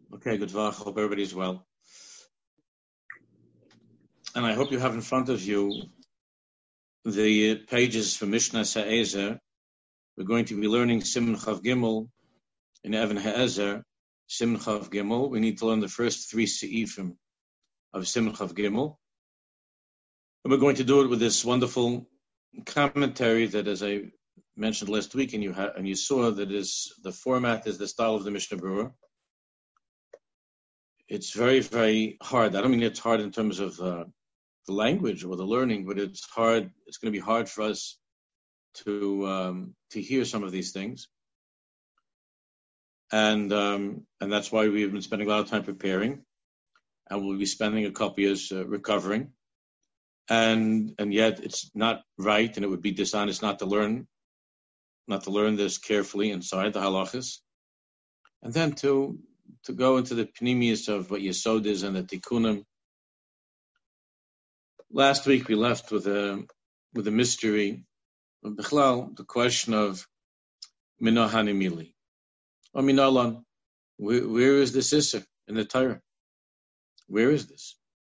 Okay, good vach. Hope everybody's well. And I hope you have in front of you the pages from Mishnah Sa'ezer. We're going to be learning Siman Chav Gimel in Even Ha'ezer, Siman Chav Gimel. We need to learn the first three Se'ifim of Siman Chav Gimel. And we're going to do it with this wonderful commentary that, as I mentioned last week, and you saw that the format is the style of the Mishnah Berurah. It's very, very hard. I don't mean it's hard in terms of the language or the learning, but it's hard. It's going to be hard for us to hear some of these things, and that's why we've been spending a lot of time preparing, and we'll be spending a couple years recovering, and yet it's not right, and it would be dishonest not to learn this carefully inside the halachas, and then to go into the pnimius of what Yesod is and the tikkunim. Last week we left with a mystery of Bichlal, the question of Minah Hanimili. Or Minalan, where is this Isser in the Torah? Where is this?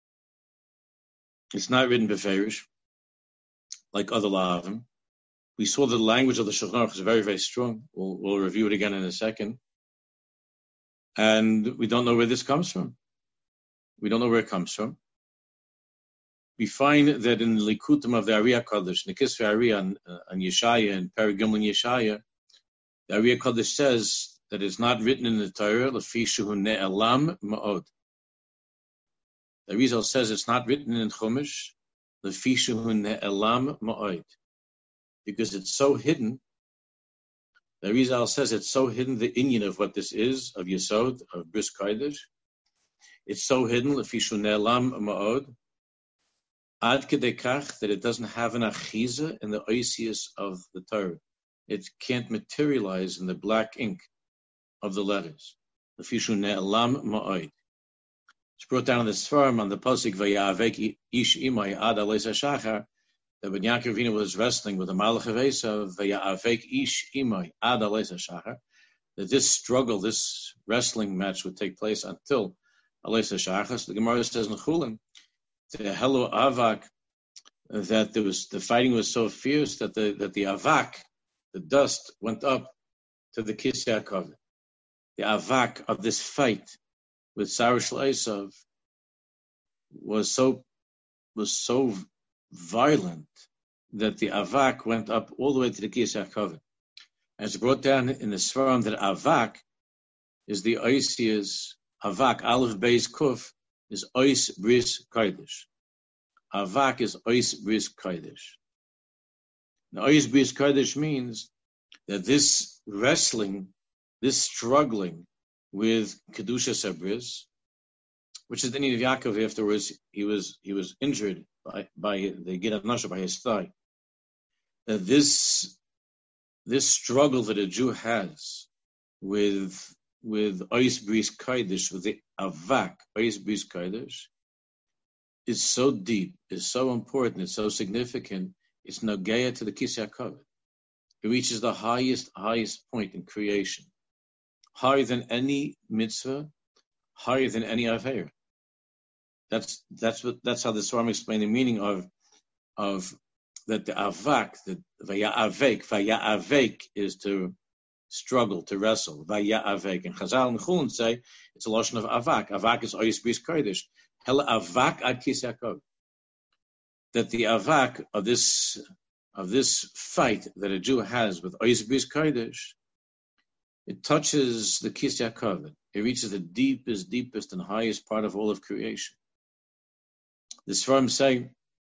It's not written beferish, like other La'avim. We saw the language of the Shulchan Aruch is very, very strong. We'll review it again in a second. And we don't know where this comes from. We don't know where it comes from. We find that in the Likutim of the Ariya Kodesh, Nikisvei Ariya and Yeshaya and Perek Gimel Yeshaya, the Ariya Kodesh says that it's not written in the Torah, Lefi shehu ne'elam ma'od. The Arizal says it's not written in Chumash, Lefi shehu ne'elam ma'od, because it's so hidden. The Arizal says it's so hidden, the inyan of what this is, of Yesod, of Bris Kodesh. It's so hidden, Lefi shehu ne'elam ma'od, Ad kedei kach, that it doesn't have an achiza in the oisius of the Torah. It can't materialize in the black ink of the letters. Lefishu ne'elam ma'od. It's brought down in the Sfarim on the pasuk Vayavek ish imay ad aleis hashachar, that when Yaakov Avinu was wrestling with the Malach of Esav, Vayavek ish imay ad aleis hashachar, that this struggle, this wrestling match would take place until aleis hashachar. So the Gemara says in Chulin, the Hello Avak, that the fighting was so fierce that the Avak, the dust, went up to the Kisei HaKavod. The Avak of this fight with Sarah Shel Esav was so violent that the Avak went up all the way to the Kisei HaKavod. And it's brought down in the Sfarim that Avak is the Oisias, Avak, Aleph Beis Kuf, is Ois Bris Kodesh. Avak is Ois Bris Kodesh. Now, Ois Bris Kodesh means that this wrestling, this struggling with Kedusha Sabris, which is the need of Yaakov afterwards, he was injured by the Gid Nasha, by his thigh. That this struggle that a Jew has with Ois Bris Kodesh, with the Avak, Ois Bris Kodesh, is so deep, is so important, it's so significant, it's Nogeya to the Kisei HaKavod. It reaches the highest point in creation. Higher than any mitzvah, higher than any Aveira. That's how the Swarm explain the meaning of that the Avak, the Vaya'avek is to struggle, to wrestle, Vaya'avek. And Chazal and Chulin say it's a lotion of Avak. Avak is Ois Bris Kodesh. Hela Avak ad Kisei HaKavod. That the Avak of this fight that a Jew has with Ois Bris Kodesh, it touches the Kisei HaKavod. It reaches the deepest and highest part of all of creation. The Sfarim say,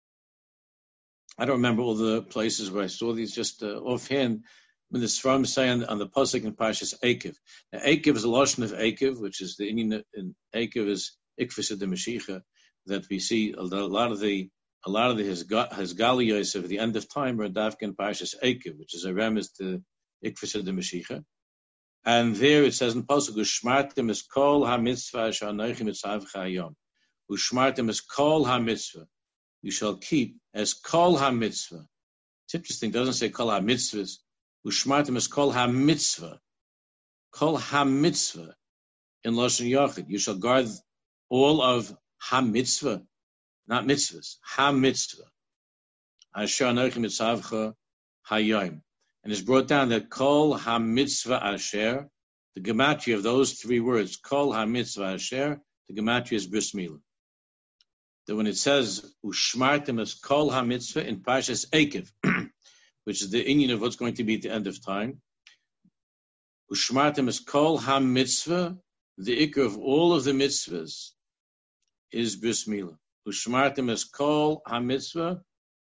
I don't remember all the places where I saw these, just offhand, when the Sfarim say on the pasuk in Parshas Eikev. Now, Eikev is a lotion of Eikev, which is the Indian in Eikev is Ikvus de Mashiach, that we see a lot of the Hisgaliyos of the end of time are Davka in Parshas Eikev, which is a remez to Ikvus de Mashiach. And there it says in pasuk, Ushmartim es kol ha-mitzvah sha'anochi mitzavcha hayom. Ushmartim es kol ha-mitzvah. You shall keep as kol ha-mitzvah. It's interesting, it doesn't say kol ha-mitzvahs. Ushmartim es kol ha-mitzvah. Kol ha-mitzvah. in Lashon Yachid. You shall guard all of ha-mitzvah, not mitzvahs, ha-mitzvah. Asher anochi mitzavcha hayom. And it's brought down that kol ha-mitzvah asher, the gematria of those three words, kol ha-mitzvah asher, the gematria is bris milah. That when it says ushmartem as kol ha-mitzvah in Parshas Eikev, which is the inyan of what's going to be at the end of time, ushmartem as kol ha-mitzvah, the ikr of all of the mitzvahs is bris milah. Ushmartem as kol ha-mitzvah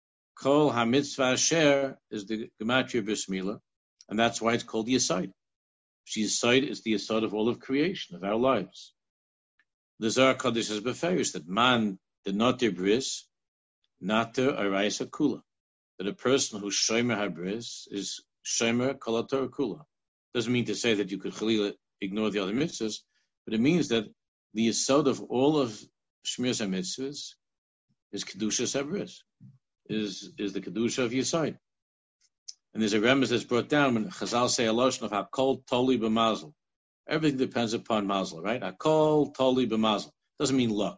asher is the gematria bris milah, and that's why it's called the Yesod. Yesod is the Yesod of all of creation, of our lives. The Zohar Kodesh has beferish that man did not do bris, nater arayis kula. That a person who's shomer habris is shomer kol haTorah kula. Doesn't mean to say that you could chalila ignore the other mitzvahs, but it means that the Yesod of all of Shmiras HaMitzvahs is Kedushas HaBris, is the Kedusha of Yesod. And there's a remez that's brought down when Chazal say a lotion of HaKol Toli B'Mazel. Everything depends upon Mazel, right? HaKol Toli B'Mazel. Doesn't mean luck.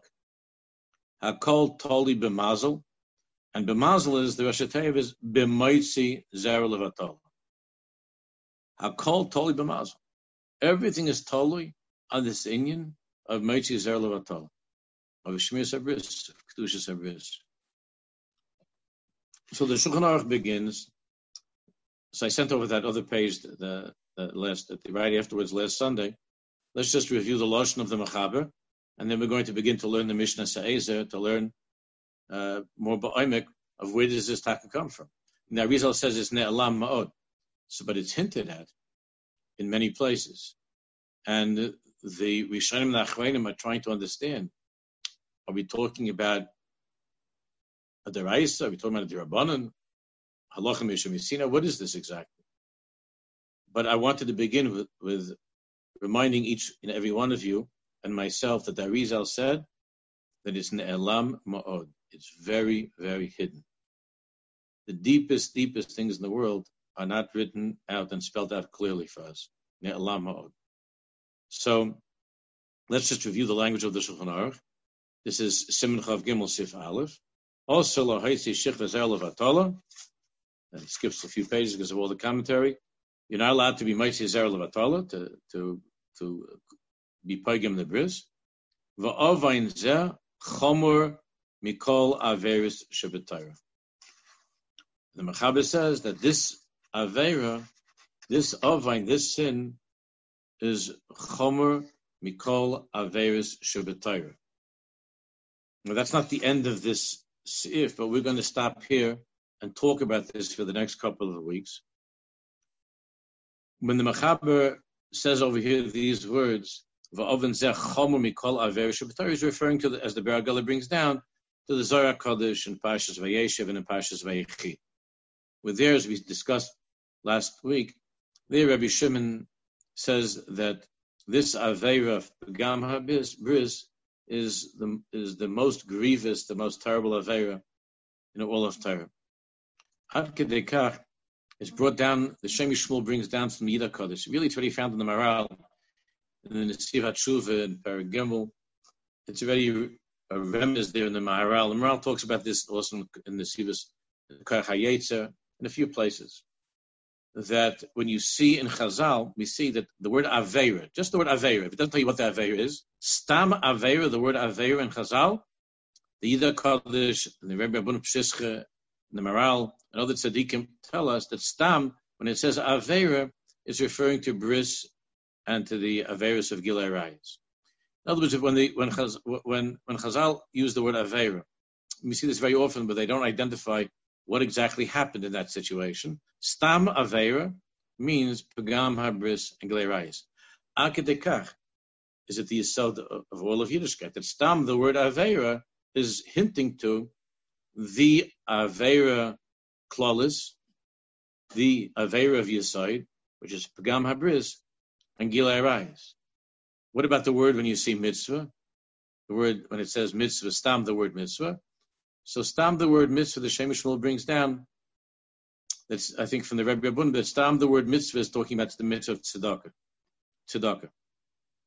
HaKol Toli B'Mazel. And B'Mazel is, the Rosh Hashanah is B'Moitzi Zera Levatol. HaKol Toli B'Mazel. Everything is totally on this inyan of Moitzi Zera Levatol, of Shmiras HaBris, of Kedushas HaBris. So the Shulchan Aruch begins. So I sent over that other page, right afterwards, last Sunday. Let's just review the Lashon of the Mechaber, and then we're going to begin to learn the Mishnah Se'ezer, to learn more ba'omek of where does this taka come from. Now, Rizal says it's ne'elam ma'od, but it's hinted at in many places. And the Rishonim and Achronim are trying to understand, are we talking about a deraisa? Are we talking about a derabanan? Halacha Mishum Yisina? What is this exactly? But I wanted to begin with reminding each and every one of you and myself that the Arizal said that it's ne'elam ma'od. It's very, very hidden. The deepest things in the world are not written out and spelled out clearly for us. Ne'elam ma'od. So let's just review the language of the Shulchan Aruch. This is Siman Chav Gimel Sif Aleph. Also, Lahaitzi Shich V'Zer Levatala. And it skips a few pages because of all the commentary. You're not allowed to be Moitzi Zera Levatala, to be Pagim the Bris. Va'avain Zeh Chomor Mikol Averis Shebetayra. The Mechaber says that this Avera, this Avain, this sin, is Chomor Mikol Averis Shebetayra. Now that's not the end of this Seif, but we're going to stop here and talk about this for the next couple of weeks. When the Mechaber says over here these words, Va'oven zeh chomer mikol aver sheb'Torah, is referring to, as the Be'er Hagala brings down, to the Zohar Kodesh in Parshas Vayeshev and in Parshas Vayechi. With there, as we discussed last week, there Rabbi Shimon says that this Aveira of Pagam HaBris is the most grievous, the most terrible Aveira in all of Torah. Ad Kedei Kach is brought down, the Shem Yishmuel brings down from the Yida Kodesh. Really, it's already found in the Maral, in the Nesiv HaTshuva, and Perek Gimel. It's already a remez there in the Maharal. The Maharal talks about this also in the Nesivas Koach HaYetzer, in a few places. That when you see in Chazal, we see that the word Aveira, just the word Aveira, if it doesn't tell you what the Aveira is, Stam Aveira, the word Aveira in Chazal, the Yida Kodesh, and the Rebbe Abun Pshischa, the Maral, and other tzaddikim tell us that Stam, when it says Aveira, is referring to Bris and to the Averis of Gilei Rayas. In other words, when Chazal use the word Aveira, we see this very often, but they don't identify what exactly happened in that situation. Stam Aveira means Pagam HaBris and Gilei Rayas. Akedekach is at the yesod of all of Yiddishkeit. That Stam, the word Aveira, is hinting to the Aveira Klalis, the Aveira of Yesod, which is Pagam HaBris and Gilei Rayas. What about the word when you see mitzvah? The word, when it says mitzvah, Stam, the word mitzvah. So Stam, the word mitzvah, the Shem Yishmuel brings down, that's, I think, from the Rebbe Abun, that Stam, the word mitzvah, is talking about the mitzvah of tzedakah.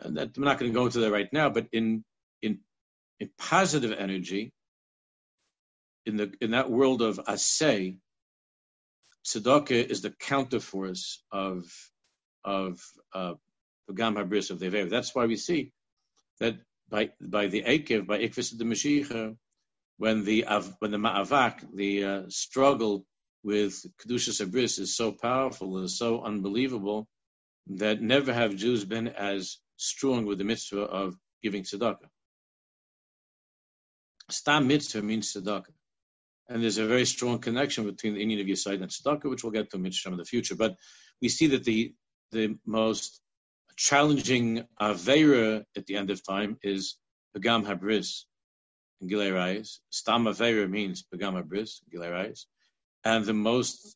that I'm not going to go into that right now, but in positive energy, in that world of asay, tzedakah is the counterforce of Pagam Habris of the Avev. That's why we see that by the Ekev, by Ikvis of the Mashiach, when the Ma'avak, the struggle with Kedushas Habris is so powerful, is so unbelievable, that never have Jews been as strong with the mitzvah of giving tzedakah. Stam mitzvah means tzedakah. And there's a very strong connection between the Indian of Yesod and tzedakah, which we'll get to in the future. But we see that the most challenging Aveira at the end of time is Pagam Habris in Gilei Rayis. Stam Aveira means Pagam Habris in Gilei Rayis. And the most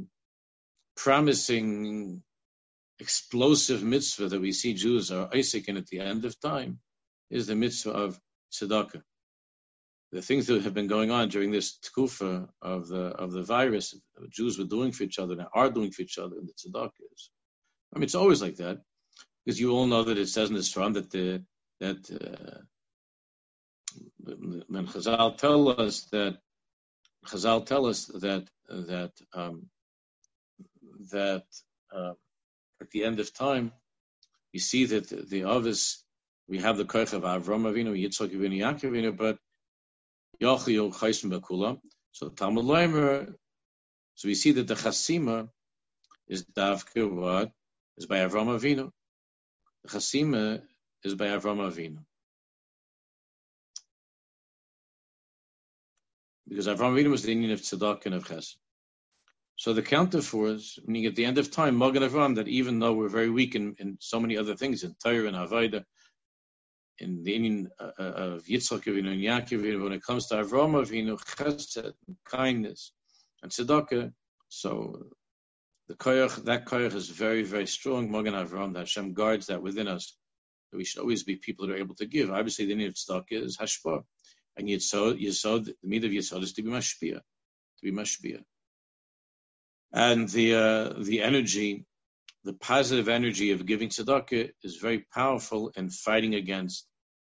promising, explosive mitzvah that we see Jews are Isaac in at the end of time is the mitzvah of tzedakah. The things that have been going on during this tkufa of the virus, Jews were doing for each other and are doing for each other, and the tzedakah is. I mean, it's always like that, because you all know that it says in this Ram that when Chazal tell us that at the end of time, you see that the Avos, we have the koich of Avram Avinu, Yitzchak Avinu, Yaakov Avinu, but Yochel Chaysim Bakula. So Talmud Leimer. So we see that the Chasima is Davke what is by Avram Avinu. The Chasima is by Avram Avinu, because Avram Avinu was the Indian of Tzedakah and of Chesed. So the counterforce, meaning at the end of time, Magen Avram, that even though we're very weak in so many other things, in Torah and Avodah, in the Indian of Yitzchak Avinu and Yaakov Avinu, when it comes to Avram Avinu, Chesed, and kindness, and Tzedakah, so that koyach is very, very strong. Magen Avram, that Hashem guards that within us, that we should always be people that are able to give. Obviously, the need of tzedakah is hashpah, and Yisod, the need of Yisod is to be mashpia, and the energy, the positive energy of giving tzedakah is very powerful in fighting against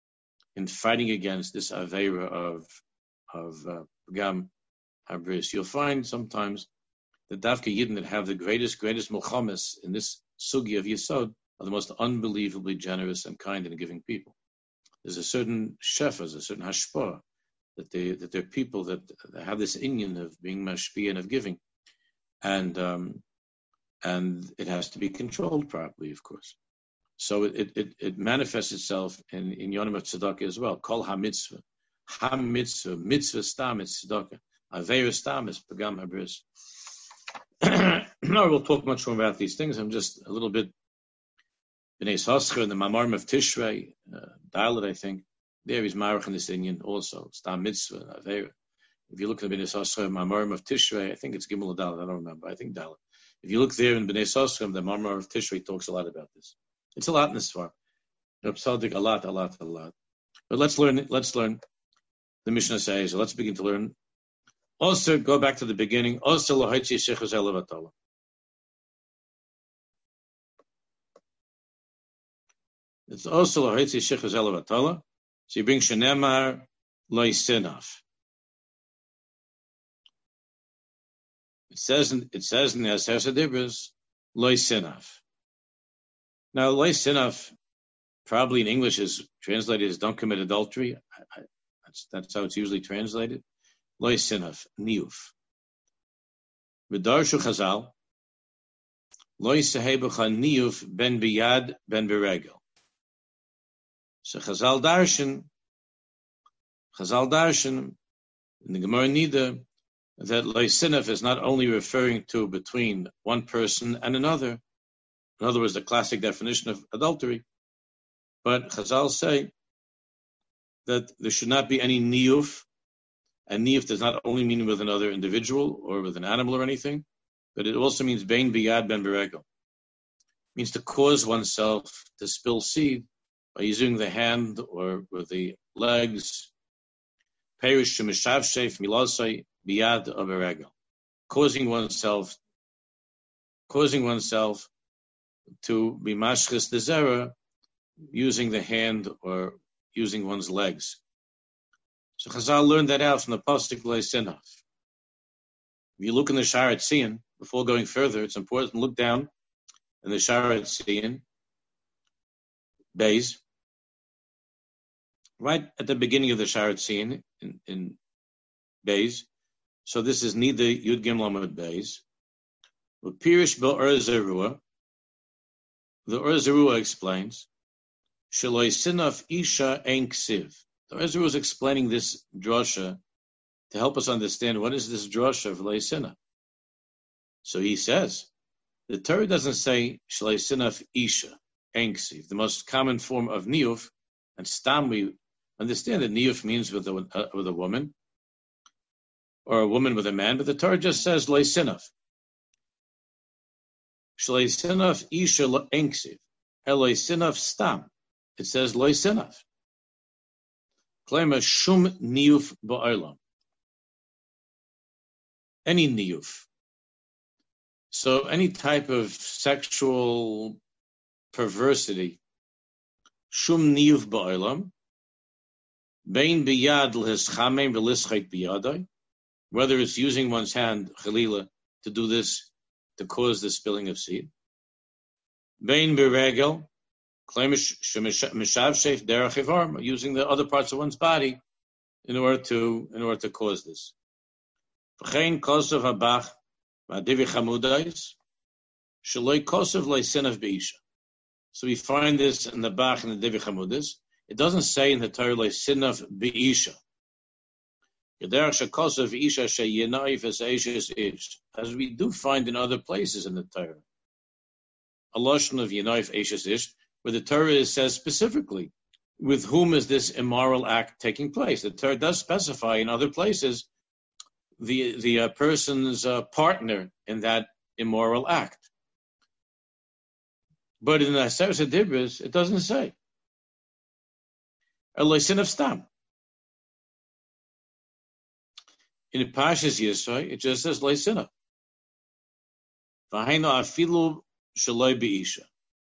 this aveira of Pagam Habris. You'll find sometimes the Dafka Yidden that have the greatest milchamas in this sugi of Yesod are the most unbelievably generous and kind in giving people. There's a certain shefa, there's a certain hashpah that they're people that have this inyan of being mashpia and of giving, and it has to be controlled properly, of course. So it manifests itself in Yonim of Tzedakah as well. Kol ha-mitzvah, mitzvah stam is tzedakah, aveira stam is Pagam Habris. No, we'll talk much more about these things. I'm just a little bit B'nai Yissaschar in the Mamarim of Tishrei, Dalet, I think. There he's Marach in this Indian also. Stam mitzvah, aveira. If you look at the B'nai Yissaschar Mamarim of Tishrei, I think it's Gimel or Dalet. I don't remember. I think Dalet. If you look there in B'nai Yissaschar, the Mamarim of Tishrei talks a lot about this. It's a lot in this far. A lot. But let's learn. The Mishnah says. So let's begin to learn. Also, go back to the beginning. Also, lohaitzi shechus elevatala. It's also lohaitzi shechus elevatala. So you bring shenemar loisinaf. It says in the Aseret Dibros loisinaf. Now, loisinaf probably in English is translated as "don't commit adultery." That's how it's usually translated. Loisinaf, niuf. V'darshu Chazal, loisahebucha niuf ben biyad ben beregel. So Chazal darshan in the Gemara Nida that loisinaf is not only referring to between one person and another. In other words, the classic definition of adultery. But Chazal say that there should not be any niyuf, and niyuf does not only mean with another individual or with an animal or anything, but it also means bein biyad ben beregel. It means to cause oneself to spill seed by using the hand or with the legs. Perish shemishavshef milasai biyad of beregel, causing oneself to be mashchis the zera using the hand or using one's legs. So Chazal learned that out from the pasuk Leisinaf. If you look in the Sharat Tzion, before going further, it's important to look down in the Sharat Tzion, Beis, right at the beginning of the Sharat Tzion in Beis. So this is neither Yud Gimel Amud Beis. Pirish Be'or Zerua. The Or Zerua explains, Sheloi Sinaf Isha Ein Ksiv. The Or Zerua is explaining this drasha to help us understand what is this drasha of Sheloi Sinaf. So he says, the Torah doesn't say Sheloi Sinaf Isha Ein Ksiv. The most common form of niyuf, and stam we understand that niyuf means with a woman, or a woman with a man, but the Torah just says Sheloi Sinaf. Shloi sinaf isha enksiv, eloi sinaf stam. It says loi sinaf. Klema shum niyuf ba'olam. Any niyuf. So any type of sexual perversity, shum niyuf ba'olam, bein biyad l'hischamem v'lischait biyadai, whether it's using one's hand, chalila, to do this, to cause the spilling of seed. Bein beregel, klemish mishav sheif derech ivarm, using the other parts of one's body in order to cause this. V'chein kosov habach v'adivi chamudais shaloi kosov leisinav beisha. So we find this in the Bach and the Divi Chamudis. It doesn't say in the Torah leisinav beisha. As we do find in other places in the Torah. A lashon of Yinaif Eishes Ish, where the Torah says specifically, with whom is this immoral act taking place? The Torah does specify in other places the person's partner in that immoral act. But in the Aseret HaDibros, it doesn't say. Eloi sin of stam. In the Pashas Yisrael, it just says leisina. V'hainu afilu shaloi beisha.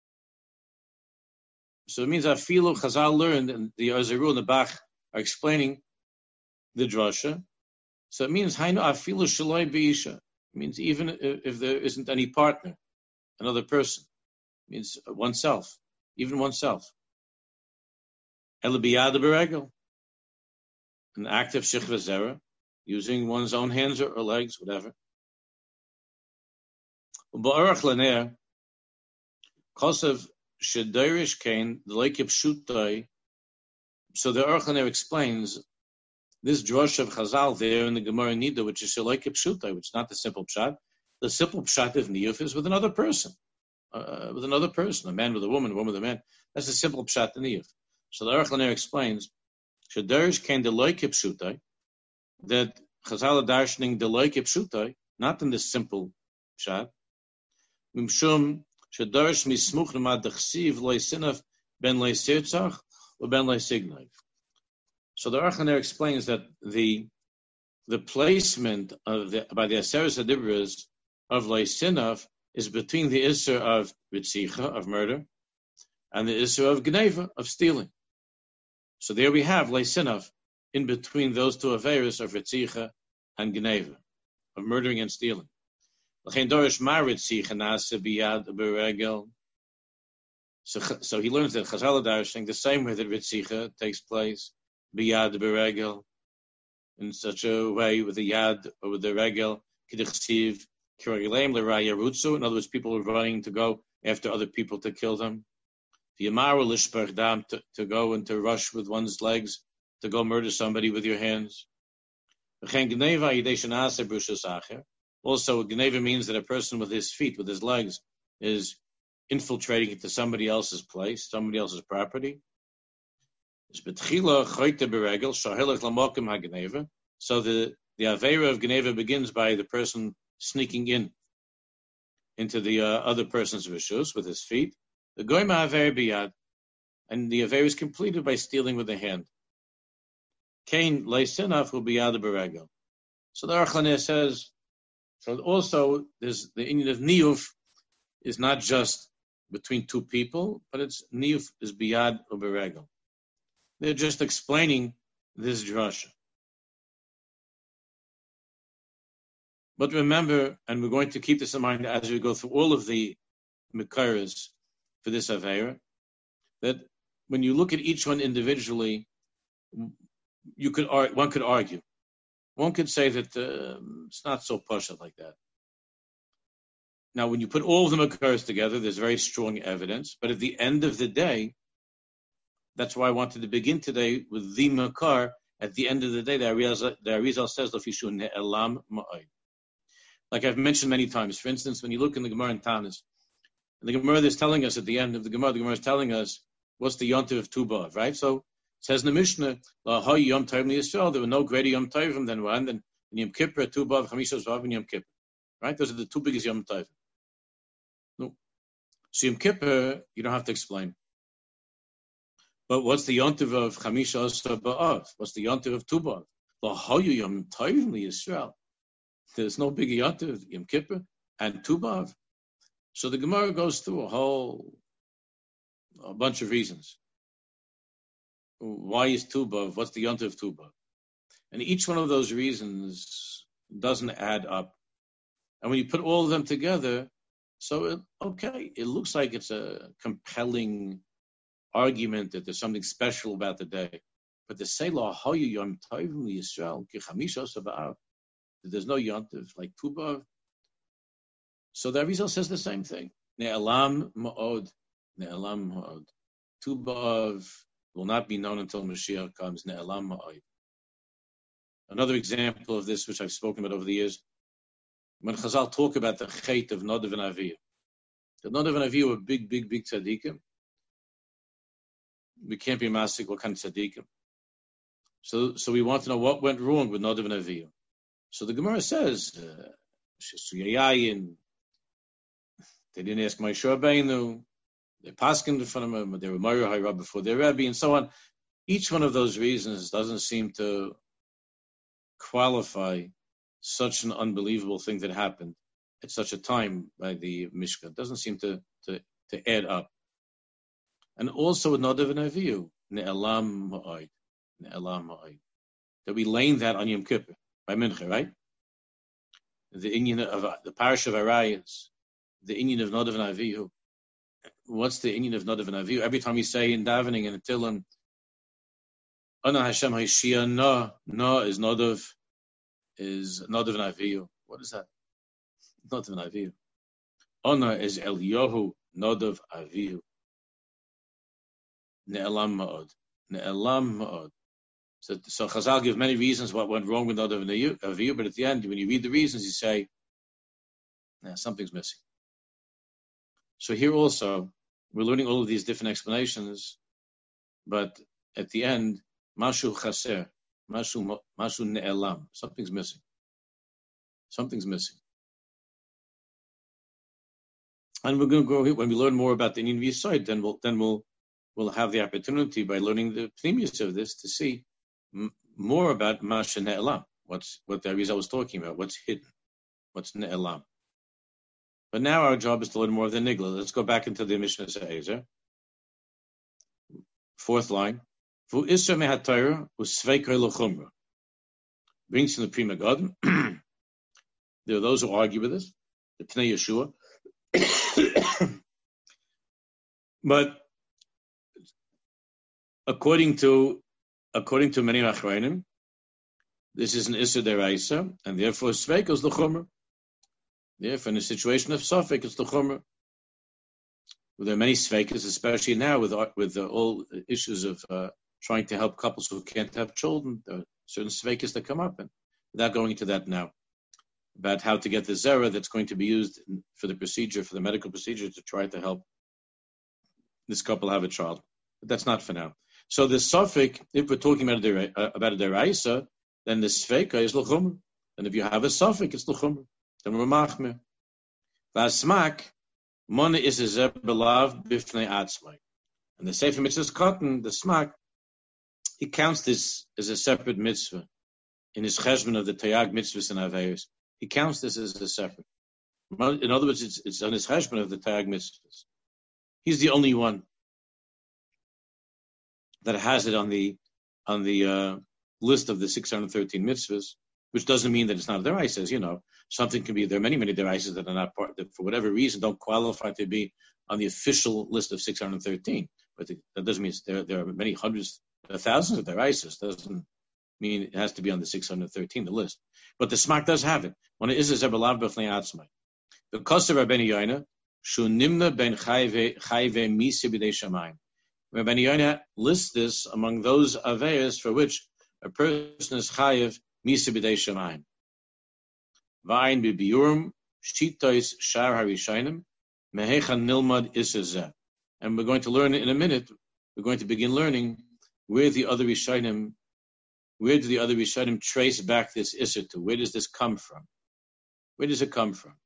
So it means afilu. Chazal learned, and the Azaru and the Bach are explaining the drasha. So it means hainu afilu shaloi beisha. It means even if there isn't any partner, another person. It means oneself, even oneself. Elabiyada beregel, an act of shechva zera, using one's own hands or legs, whatever. Ba'arach laner, kosev shederish kain l'leikip shutai. So the Aruch LaNer explains this drush of Chazal there in the Gemara Nida, which is sheleikip shutai, which is not the simple pshat. The simple pshat of niyuf is with another person, a man with a woman with a man. That's the simple pshat of niyuf. So the Aruch LaNer explains shederish kain l'leikip shutai, that Chazal are darshaning the loike pshutai, not in the simple pshat. Mimshum shadarish mismuch nemad dechsiv leisinaf ben leisirtzach or ben leisignav. So the Aruch LaNer explains that the placement of by the Aseret HaDibros of leisinaf is between the isser of ritzicha, of murder, and the isser of gneva, of stealing. So there we have leisinaf in between those two averos of ritzicha and gneva, of murdering and stealing. So he learns that Chazal are the same way that ritzicha takes place, biyad beregel, in such a way with the yad or with the regel, k'dichsiv k'regelem l'raya rutzu. In other words, people are running to go after other people to kill them. V'yamaru lishper dam, to go and to rush with one's legs, to go murder somebody with your hands. Also, gneva means that a person with his feet, with his legs, is infiltrating into somebody else's place, somebody else's property. So the Aveira of gneva begins by the person sneaking into the other person's rishus with his feet. The goyma Aveira biyad, and the Aveira is completed by stealing with the hand. Kain leisinaf will be yada beregel. So the Aruch LaNer says, so also there's the inyan of niyuf is not just between two people, but it's niyuf is biyad uberegel. They're just explaining this drasha. But remember, and we're going to keep this in mind as we go through all of the mekaras for this aveira, that when you look at each one individually, one could argue. One could say that it's not so pasha like that. Now, when you put all of the mekaras together, there's very strong evidence. But at the end of the day, that's why I wanted to begin today with the mekar. At the end of the day, the Arizal says, "Lafishu ne'elam ma'ay." Like I've mentioned many times. For instance, when you look in the Gemara in Tanis, the Gemara is telling us at the end of the Gemara is telling us what's the yontiv of Tu B'Av, right? So it says in the Mishnah, "La Yom Tov Yisrael." There were no greater Yom Tovim than one, and Yom Kippur, Tu B'Av, Chamisha Zvav, and Yom Kippur. Right? Those are the two biggest Yom Tovim. No. So Yom Kippur, you don't have to explain. But what's the yontiv of Chamisha B'Av? What's the yontiv of Tu B'Av? La Yom Tovim Yisrael. There's no big yontiv, Yom Kippur and Tu B'Av. So the Gemara goes through a bunch of reasons. Why is Tu B'Av? What's the yontiv of Tu B'Av? And each one of those reasons doesn't add up. And when you put all of them together, so it looks like it's a compelling argument that there's something special about the day. But to say La Hayu Yom Tovim Yisrael Ki Chamisha B'Av, that there's no yontiv like Tu B'Av. So the Arizal says the same thing. Ne'elam ma'od, ne'elam ma'od. Tu B'Av will not be known until Mashiach comes. Ne'elam ma'od. Another example of this, which I've spoken about over the years, when Chazal talk about the chait of Nadav and Avihu. The Nadav and Avihu were big tzaddikim. We can't be masik what kind of tzaddikim. So we want to know what went wrong with Nadav and Avihu. So the Gemara says, they didn't ask Moshe Rabbeinu, they paskined in front of him, they were Moira Hayra before their Rebbe, and so on. Each one of those reasons doesn't seem to qualify such an unbelievable thing that happened at such a time by the Mishkan. It doesn't seem to add up. And also with Nadav and Avihu, Ne'elam Ma'od, that we lane that on Yom Kippur by Mincha, right? The inyan of the parish of Arayas, the inyan of Nadav and Avihu. What's the inyan of Nadav and Avihu? Every time you say in davening and in Tehillim, Ana Hashem Hashia Na is Nadav and Avihu. What is that? Nadav and Avihu. Ana is Eliyahu, Nadav Avihu. Ne'elam ma'od. So Chazal give many reasons what went wrong with Nadav and Avihu, but at the end, when you read the reasons, you say, something's missing. So here also, we're learning all of these different explanations, but at the end, Mashu chaser, Mashu ne'elam, something's missing. And we're going to go, when we learn more about the Inyan V'Yisod, then we'll have the opportunity by learning the pnimius of this to see more about Masha Ne'elam, what the Arizal was talking about, what's hidden, what's Ne'elam. But now our job is to learn more of the Nigla. Let's go back into the Mishnah Se'ezer. Fourth line. Vu Isra me'hatayra u'sveikoi l'chumra. Brings from the Pri Megadim. There are those who argue with this, the Pnei Yeshua. But according to many Achronim, this is an Isra Deraisa, and therefore Sveik is the Chumrah. Therefore, in a situation of Safek, it's the Chumrah. There are many Sveikas, especially now with all issues of trying to help couples who can't have children. There are certain Sveikas that come up, and without going into that now, about how to get the Zera that's going to be used for the medical procedure to try to help this couple have a child. But that's not for now. So the Safek, if we're talking about a Deraisa, then the Sveika is L'chumr. And if you have a Safek, it's L'chumr. Then we're Machmir. V'asmak, Mona is a Zebelav Bifnei Atzmai. And the Sefer Mitzvah's Cotton, the Smak, he counts this as a separate mitzvah in his cheshbon of the Tayag mitzvahs and Aveiros. He counts this as a separate. In other words, it's on his cheshbon of the Tayag mitzvahs. He's the only one that has it on the list of the 613 mitzvahs, which doesn't mean that it's not deraisas. Something can be. There are many deraisas that are not part, that for whatever reason don't qualify to be on the official list of 613. But that doesn't mean there are many hundreds, thousands of deraisas. Doesn't mean it has to be on the 613, the list. But the Smak does have it. When it is a zebalav b'fnei atzmai. The Kosev Rabbeinu Yoina shu nimna ben chayve misi b'dei shamayim. Rabbeinu Yoina lists this among those aveiros for which a person is chayev misi b'dei shamayim. V'ayin b'biurim shitois shar harishayim mehechan nilmad isazeh. And we're going to learn in a minute. We're going to begin learning where do the other Rishonim trace back this Issa to? Where does this come from? Where does it come from?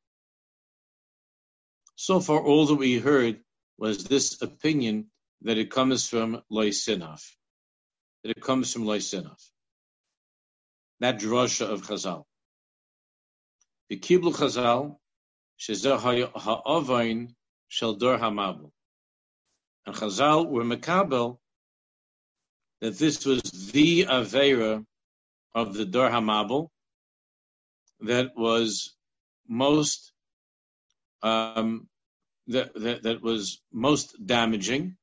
So far, all that we heard was this opinion that it comes from Loi Sinaf. That it comes from Loi Sinaf. That drasha of Chazal. The Kiblu Chazal, Shezeh ha'avain shel dor ha'mabel. And Chazal were Mekabel that this was the Aveira of the Dor HaMabel that was most that was most damaging.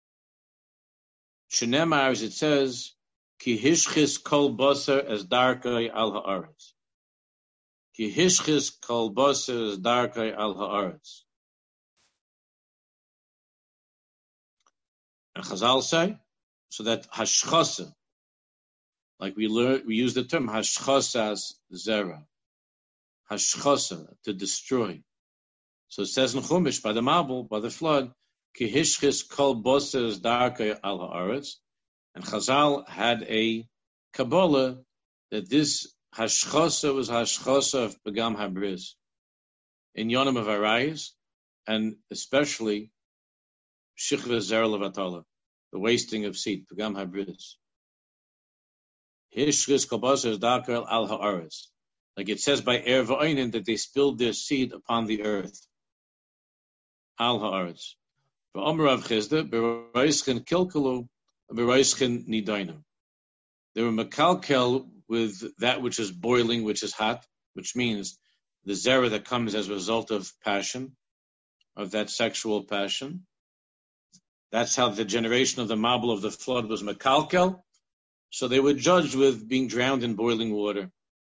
Shenemar, as it says, Ki hishchis kol basar as darkai al haaretz. Ki hishchis kol basar as darkai al haaretz. And Chazal say, so that hashchasa, like we use the term hashchasas zera, hashchasa, to destroy. So it says in Chumash, by the Mabul, by the flood, ki hishchis kol bosses darka al haaretz, and Chazal had a Kabbalah that this hashchasa was hashchasa of Pagam Habris in Yonam of Arayis, and especially Shichva Zera Levatala, the wasting of seed, Pagam Habris. Hishchis kol bosses darka al haaretz. Like it says by Er V'Oinen that they spilled their seed upon the earth. Al haaretz. V'Omer Rav Chizda, B'Roischen Kilkelu, B'Roischen Nidainu. They were mekalkel with that which is boiling, which is hot, which means the zera that comes as a result of passion, of that sexual passion. That's how the generation of the Mabul of the flood was mekalkel. So they were judged with being drowned in boiling water.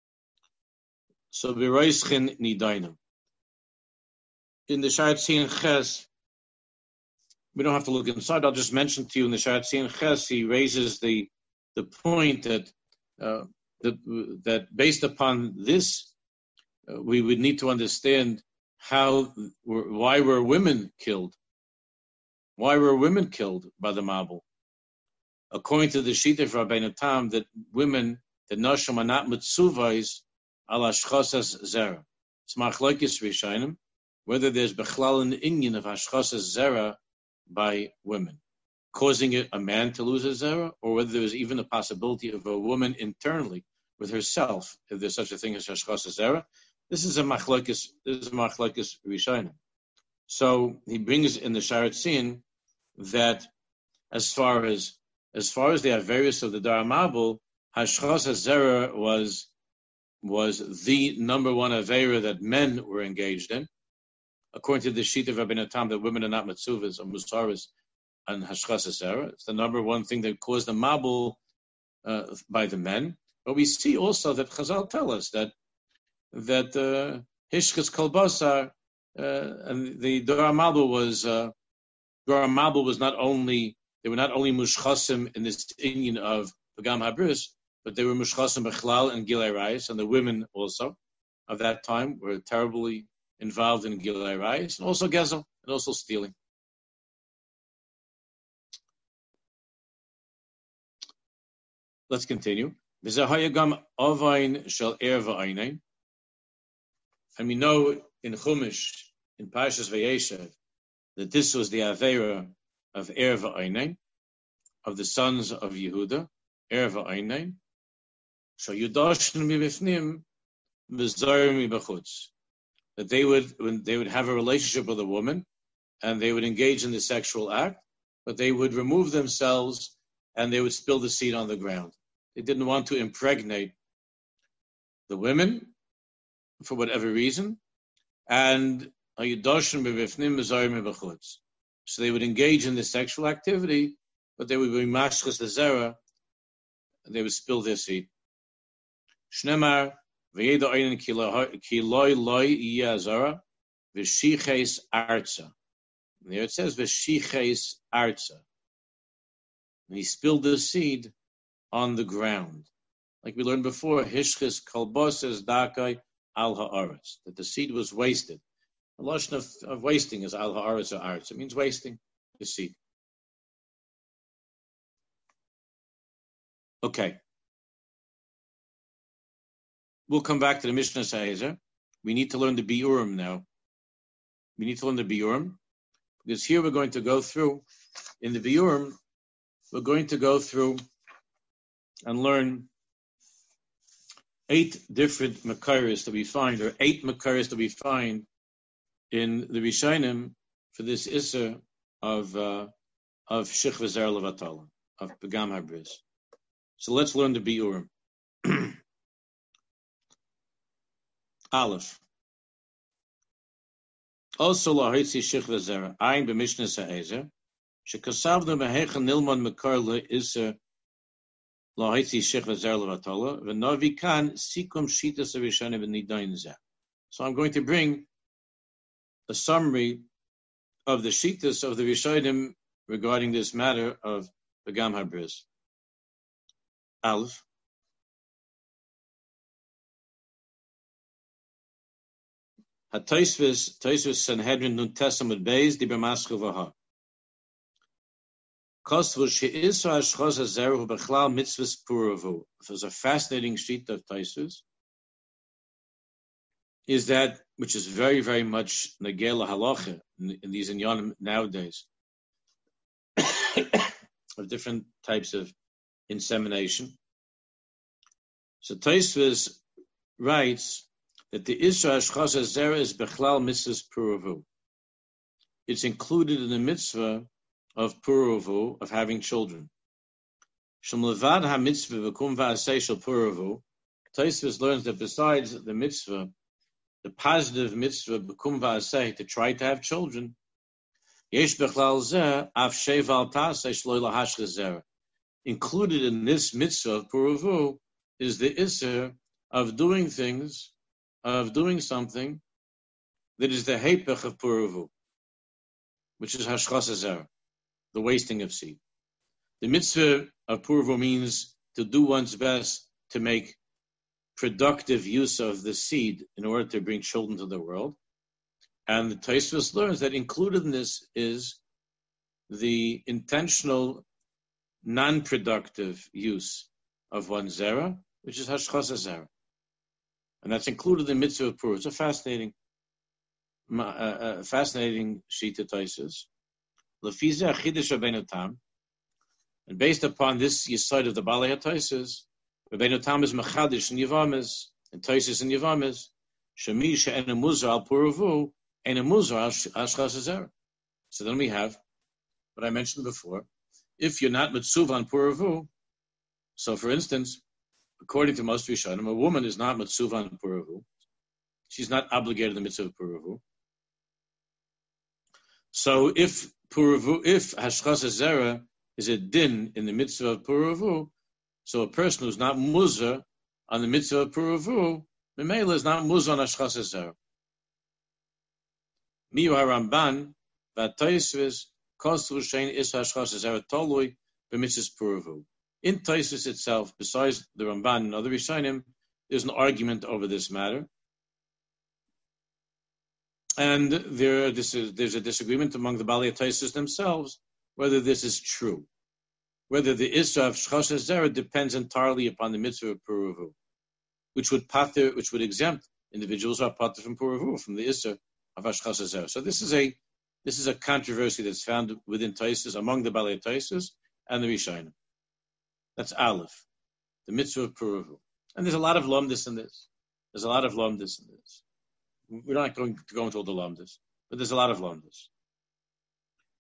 So B'Roischen Nidainu. In the Sharat Tzin Ches, we don't have to look inside. I'll just mention to you in the Sharat Tzin Ches, he raises the point that that based upon this, we would need to understand why were women killed? Why were women killed by the Mabul? According to the Shita of Rabbeinu Tam, that women, the Nashim are not mitzuvais al hashchasas zera. It's machlokes rishonim, whether there's bechlal an inyan of hashchasas zera by women, causing a man to lose a zera, or whether there's even a possibility of a woman internally with herself, if there's such a thing as hashchasas zera. This is a machlokes rishonim. So he brings in the Sharat Tzin that as far as the Averis of the Dor HaMabul, hashchasas zera was the number one Avera that men were engaged in. According to the sheet of Rabbeinu Tam, that women are not mitzuvahs or musaras and hashchasas zera. It's the number one thing that caused the Mabul by the men. But we see also that Chazal tell us that hishchis kol basar and the Dor HaMabul was not only, they were not only mushchasim in this inyan of Pagam Habris, but they were mushchasim bechlal and Gilei Rayis, and the women also of that time were terribly involved in Gilei Rayis, and also Gezel, and also stealing. Let's continue. And we know in Chumash, in Parshas Vayeshev, that this was the Aveira of Er V'Oinen, of the sons of Yehuda, Er V'Oinen. So Yudashn mibifnim, v'zar mibachutz. That they would have a relationship with a woman, and they would engage in the sexual act, but they would remove themselves and they would spill the seed on the ground. They didn't want to impregnate the women for whatever reason, and so they would engage in the sexual activity, but they would be mashchas the zera, and they would spill their seed. Shnemar v'yeda oinen ki loy yeh zara v'shiches arza. There it says v'shiches arza. And he spilled the seed on the ground, like we learned before. Hishches kolboses dakai al haaretz, that the seed was wasted. The lashon of wasting is al haaretz or arz. It means wasting the seed. Okay. We'll come back to the Mishnah Saezer. We need to learn the Biurim now. We need to learn the Biurim, because here we're going to go through, in the Biurim, we're going to go through and learn 8 different Makaris that we find, or 8 Makaris that we find in the Rishonim for this Isser of Shich V'Zer Levatala, of Pegam HaBris. So let's learn the Biurim. Aleph. Also lahitzi shich v'zera. Ayin b'mishnah sa'ezer. Shekasavnu mehechen nilman mekar le'isser lahitzi shich v'zera levatola. V'navi kan sikum shitas avishanim v'nidayin zeh. So I'm going to bring a summary of the shitas of the Rishonim regarding this matter of Pegam HaBris. Aleph. Taisvis Sanhedrin Nun Tesamud Beis Diber Maschu V'ha. Kosvu she'isra hashchos hazeru b'chlal mitzvahs puravu. There's a fascinating sheet of Taisvis, is that, which is very, very much negela halacha in these inyanim nowadays, of different types of insemination. So Taisvis writes that the Isra Hashchas HaZerah is Bechlal Mitzvahs Puravu. It's included in the mitzvah of Puravu, of having children. Shem Levad HaMitzvah V'kum V'asei Shel Puravu, Taisvis learns that besides the mitzvah, the positive mitzvah V'kum V'asei, to try to have children, Yesh Bechlal Zeh Av Sheval Tasei Shloi Lahashchas Zerah. Included in this mitzvah of Puravu is the Isra of doing things, of doing something that is the hepech of Puravu, which is Hashchas HaZerah, the wasting of seed. The mitzvah of Puravu means to do one's best to make productive use of the seed in order to bring children to the world. And the Taisvis learns that included in this is the intentional, non-productive use of one's zera, which is Hashchas HaZerah. And that's included in mitzvah of Puravu. It's a fascinating sheet of Taisus. Lefiza Chidush Rabbeinu Tam, and based upon this yesod of the Balei HaTaisus, Rabbeinu Tam is mechadish in Yevamis, and Taisus in Yevamis. Shemi she'enu muzar al Puravu, enu muzar al Hashchas HaZerah. So then we have what I mentioned before. If you're not mitzuv on Puravu, so for instance, according to most Rishonim, a woman is not mitzuv on Puravu. She's not obligated to the mitzvah of Puravu. So if Hashchas HaZerah is a din in the mitzvah of Puravu, so a person who's not muzar on the mitzvah of Puravu, Memela is not muzar on Hashchas HaZerah. Miyu HaRamban v'Taisvis kosru shein is Hashchas HaZerah tolui b'mitzvahs Puravu. In Taisus itself, besides the Ramban and other Rishonim, there's an argument over this matter. And there's a disagreement among the Balei Taisus themselves whether this is true. Whether the Isra of Hashchas HaZerah depends entirely upon the mitzvah of Puravu, which would exempt individuals who are pater from Puravu, from the Isra of Hashchas HaZerah. So this is a controversy that's found within Taisus, among the Balei Taisus and the Rishonim. That's Aleph, the mitzvah of Puravu. And there's a lot of lumdis in this. We're not going to go into all the lumdis, but there's a lot of lumdis.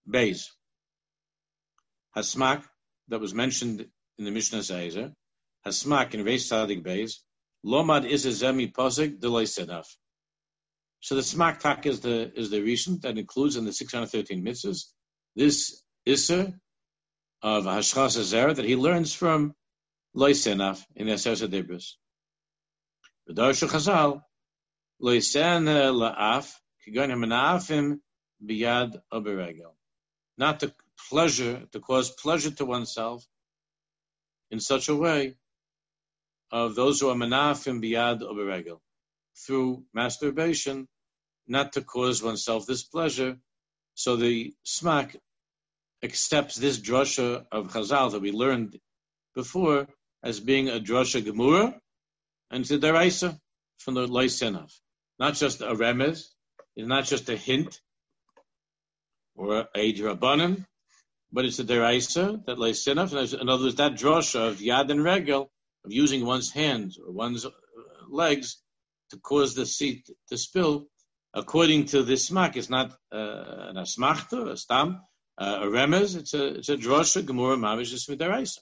Beis. Hasmak, that was mentioned in the Mishnah Seizer, Hasmak in Reish Tzadik Beis, Lomad is a Zemi Posik Deloy Senaf. So the Smak Tak is the Rishon that includes in the 613 mitzvahs this Isser of Hashchas Zera that he learns from Loy Senaf in the Aser Dibros. V'darshu Chazal, Loy Sen La'af, Kigon HaMana'afim Biyad Oberegel. Not to cause pleasure to oneself in such a way of those who are Mana'afim Biyad Oberegel. Through masturbation, not to cause oneself this pleasure. So the Smak accepts this drasha of Chazal that we learned before as being a drasha gemura and it's a deraisa from the Loy Senaf. Not just a remez, it's not just a hint or a drabanan, but it's a deraisa that Loy Senaf. In other words, that drasha of yad and regel, of using one's hands or one's legs to cause the seed to spill, according to this smak, it's not an asmachta, a stam, a remez. It's a drasha gemura mamish just midaraisa.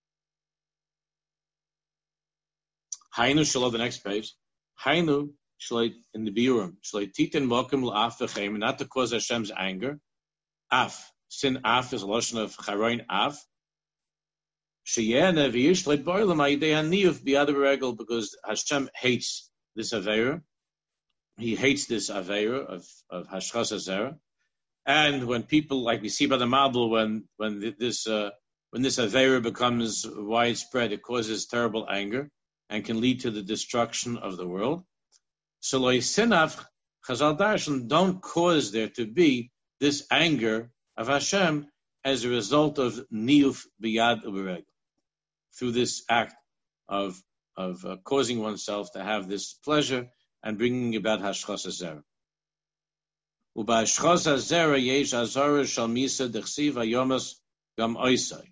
Hainu shalom, the next page. Hainu shalom in the biurim shalom titin mokim la'af v'cheim, not to cause Hashem's anger. Af, sin af is a lotion of charoin af. Sheyena v'yishleit boilam ha'idei haniyuf biyad regel, because Hashem hates this aveira. He hates this aveira of hashchas hazera. And when people, like we see by the Mabul, when this aveira becomes widespread, it causes terrible anger and can lead to the destruction of the world. So loy sinaf, Chazal Darshan, don't cause there to be this anger of Hashem as a result of niyuf biyad ubereg, through this act of causing oneself to have this pleasure and bringing about hashchas hazera. Uba hashchas hazera yesh azara shal misa dechsiv hayomas gam oisai.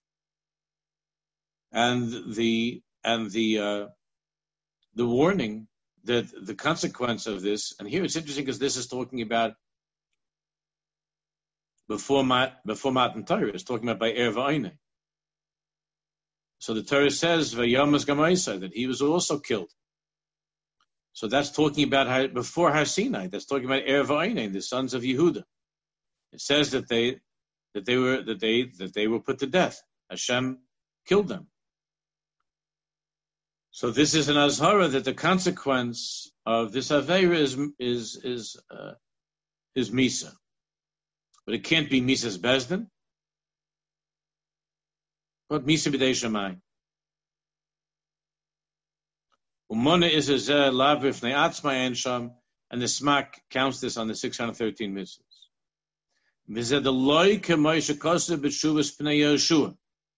And the warning that the consequence of this, and here it's interesting because this is talking about before Matan Torah, it's talking about by Erev Ha'oinei. So the Torah says Vayomas gam oisai, that he was also killed. So that's talking about before Har Sinai. That's talking about Erev Ha'oinei, the sons of Yehuda. It says that they were put to death. Hashem killed them. So this is an azhara that the consequence of this aveira is misa, but it can't be misa's bezdin, but misa b'dei shamai. Umona is a zeh lav b'fnei atzmai ein sham, and the smak counts this on the 613 mitzvahs. V'zeh the loy k'moy shekosev b'tshuvas pnei Yeshua.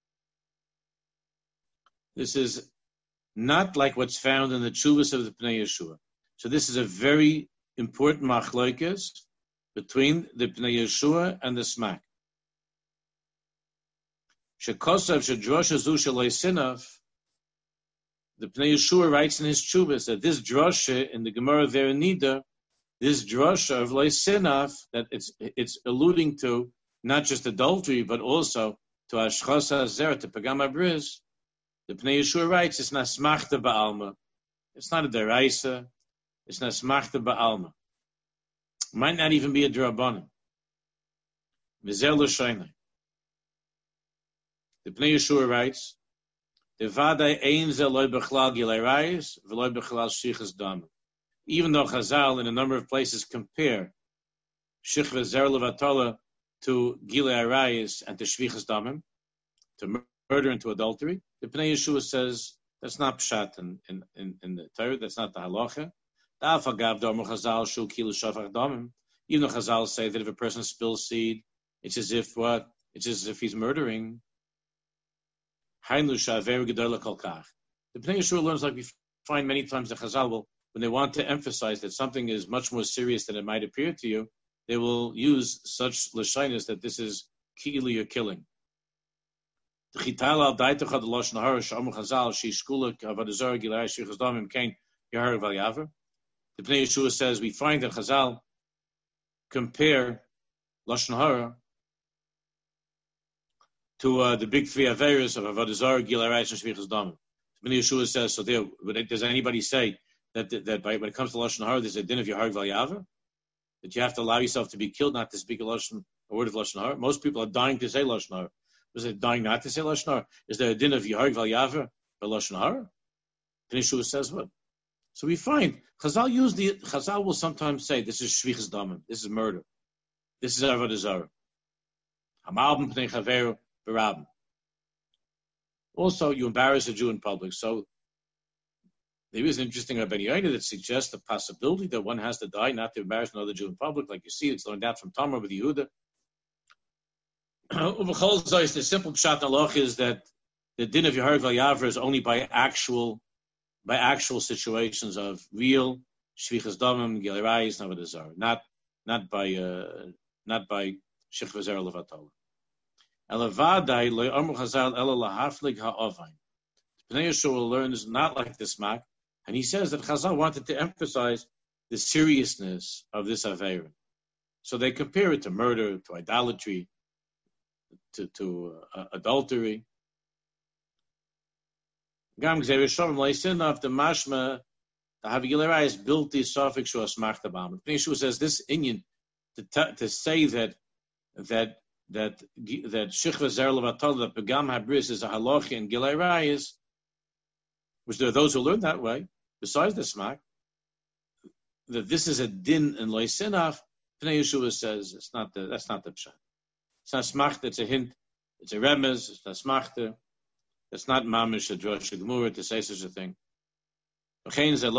This is not like what's found in the tshuvas of the Pnei Yeshua. So this is a very important machlokes between the Pnei Yeshua and the Smak. Shekosav shedrosha zu shalei sinaf. The Pnei Yeshua writes in his tshuvas that this drosha in the Gemara Verenida, this drosha of lei sinaf, that it's alluding to not just adultery but also to hashchas hazera, to pagam habris. The Pnei Yeshua writes, it's not smachta ba'alma. It's not a deraisa. It's not smachta ba'alma. Might not even be a drabanan. V'zel l'shoinai. The Pnei Yeshua writes, Devadai ein ze loy b'chlal gilei rayis, v'loy b'chlal shichas dam. Even though Chazal in a number of places compare shichva zer levatola to gilei rayis and to shvichas damim, to murder and to adultery, the Pnei Yeshua says that's not pshat in the Torah. That's not the halacha. Even though Chazal say that if a person spills seed, it's as if what? It's as if he's murdering. The Pnei Yeshua learns, like we find many times that Chazal will, when they want to emphasize that something is much more serious than it might appear to you, they will use such l'shainis that this is ki'ili or killing. The Pnei Yeshua says we find that Chazal compare lashon hara to the big three averos of Avodah Zarah, Gilui Arayis, and Shvichas Damim. Bnei Yeshua says, so there, does anybody say that when it comes to Lashon Hara, there's a din of Yehareg V'Yaver? That you have to allow yourself to be killed not to speak a word of Lashon Hara? Most people are dying to say Lashon Hara. Was it dying not to say Lashon Hara? Is there a din of Yehareg V'Yaver by Lashon Hara? Bnei Yeshua says what? So we find Chazal will sometimes say this is Shvichas Damim, this is murder, this is Avodah Zarah. Hamalbim Pnei Chaveru B'Rabim. Also, you embarrass a Jew in public. So there is an interesting Rabbeinu Yoina that suggests the possibility that one has to die not to embarrass another Jew in public. Like you see, it's learned out from Tamar with Yehuda. The simple pshat halach is that the din of Yehareg V'Yaver is only by actual situations of real Shvichas Damim, Gilui Arayis, and Avodah Zarah, not by Shech V'Zera Levatala. Elavadai lo amru Chazal ela lahaflig ha'ovain. Bnei Yeshua learns not like this mak, and he says that Chazal wanted to emphasize the seriousness of this aveira. So they compare it to murder, to idolatry, to adultery. Gam gzei Rishon leisin of the mashma the Gilui Arayis built the suffix shu asmachta b'am. Bnei Yeshua says this inyan to say that Shech V'Zera Levatala, that Pegam Habris is a halacha in Gilui Arayis, which there are those who learn that way, besides the smak, that this is a din in Loisinaf. Bnei Yeshua says that's not the pshat. It's not smachta, it's a hint, it's a remez, it's not smachta, it's not mamish a drosh gemura to say such a thing. And there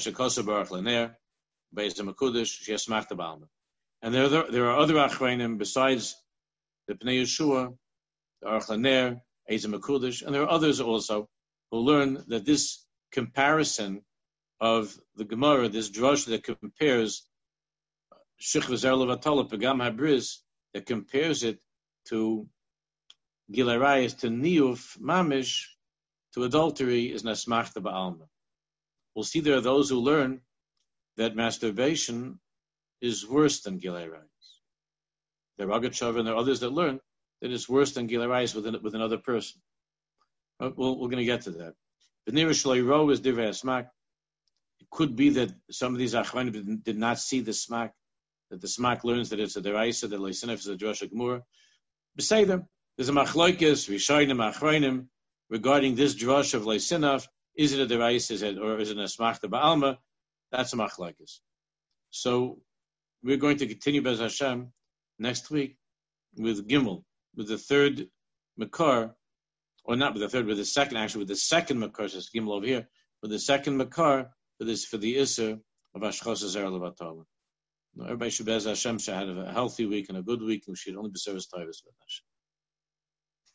are other achreinim besides the Pnei Yeshua, the Aruch LaNer, Eizem HaKudosh, and there are others also who learn that this comparison of the Gemara, this drush that compares Shech V'Zera Levatala, Pegam Habris, that compares it to Gilui Arayis, to Niyuf, Mamish, to adultery, is Nasmachta Ba'alma. We'll see there are those who learn that masturbation is worse than Gilui Arayis. There are Rogatchover, and there are others that learn that it's worse than Gilui Arayis with another person. We're going to get to that. The nearest Shloiro is Divrei Smak. It could be that some of these Achronim did not see the Smak, that the Smak learns that it's a Deraisa, that Leisinef is a Drosh Gemura. Beside them, there's a Machloikis, Rishonim, Achronim, regarding this Drosh of Leisinef. Is it a Deraisa, or is it a Smachta Ba'alma? That's a Machloikis. So we're going to continue Bez Hashem next week with Gimel, with the third Makar, or not with the third, with the second, actually with the second Makar, so it's Gimel over here, with the second Makar for the Isser of Ashchos Zera Levatala. Everybody should Bez Hashem should have a healthy week and a good week, and we should only be service to Hashem.